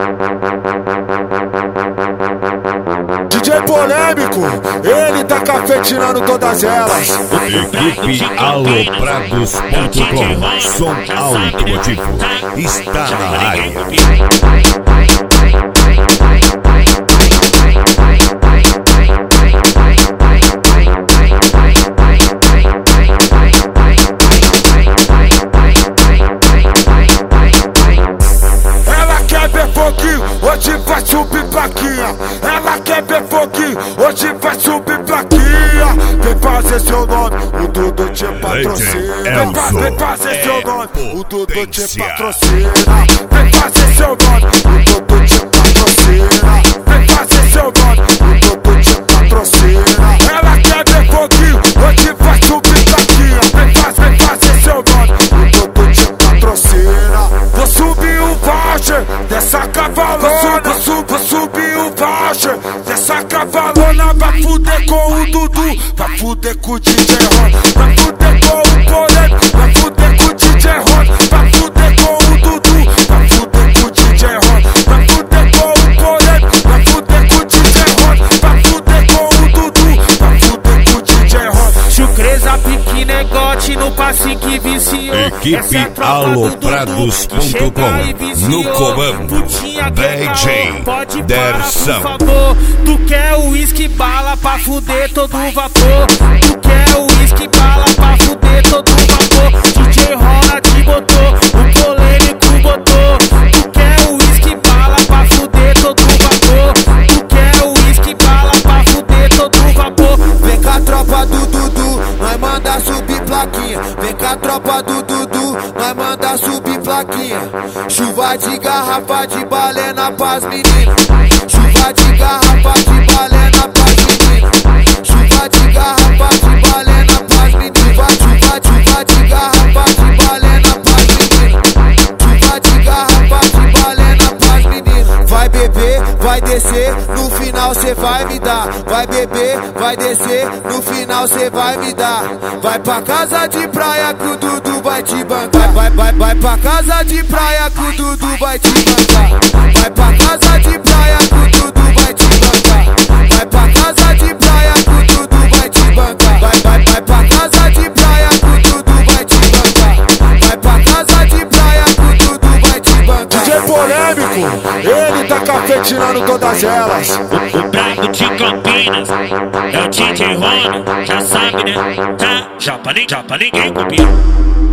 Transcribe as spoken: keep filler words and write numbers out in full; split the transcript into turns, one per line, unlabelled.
D J polêmico, ele tá cafetinando todas elas.
Equipe Aloprados ponto com, som automotivo, está na área.
Hoje vai subir plaquinha, ela quer ver foguinho, hoje vai subir plaquinha. Vem fazer seu nome, o Dudu te patrocina. Vem, fa vem fazer seu nome, o Dudu te patrocina. Vem fazer seu nome, o Dudu te patrocina. Vem fazer seu nome, o Dudu te patrocina. Ela quer ver foguinho, hoje vai subir plaquinha. Vem, fa vem fazer seu nome, o Dudu te patrocina. Vou subir o voucher dessa cavalona. Vou subir o voucher dessa cavalona. Vai fuder com o Dudu, vai fuder com o D J Ron. Vai fuder com o polêmico, vai fuder com o D J Ron. Vai fuder com o Dudu, vai fuder com o D J Ron. Vai fuder com o polêmico, vai fuder com o D J Ron. Vai fuder com o Dudu, vai fuder com o D J Ron.
Chucreza, pique, negote no passe que viciou.
Equipe Aloprados ponto com, no comando D J
Pode
Dersão.
parar, por favor. Tu quer o uísque bala pra fuder todo o vapor. Tu quer o uísque bala pra fuder todo o vapor. D J Ron te botou, o polêmico botou. Tu quer o uísque bala pra fuder todo o vapor. Tu quer o uísque bala pra fuder todo o vapor.
Vem com a tropa do Dudu, nós manda subir plaquinha. Vem com a tropa do Dudu, nós manda subir plaquinha. Chuva de garrafa de balena pras meninas. Chuva de garrafa de balena pras meninas. Chuva de garrafa de balena pras meninas. Chuva, chuva de garrafa de balena pras meninas. Chuva de garrafa de balena pras meninas. Vai beber, vai descer, no final cê vai me dar. Vai beber, vai descer, no final cê vai me dar. Vai pra casa de praia que o Dudu vai te bancar. Vai, vai, vai pra casa de praia que o Dudu vai te bancar. Vai pra casa de praia que o Dudu vai te bancar. Vai pra casa de praia que o Dudu vai te bancar. Vai, vai, vai pra casa de praia que o Dudu vai te bancar. Vai pra casa de praia que o Dudu vai te bancar.
D J polêmico, ele tá cafetinando todas elas.
O brabo de Campinas é o D J Ron, já sabe, né? Tá, já pra, já pra ninguém copiar.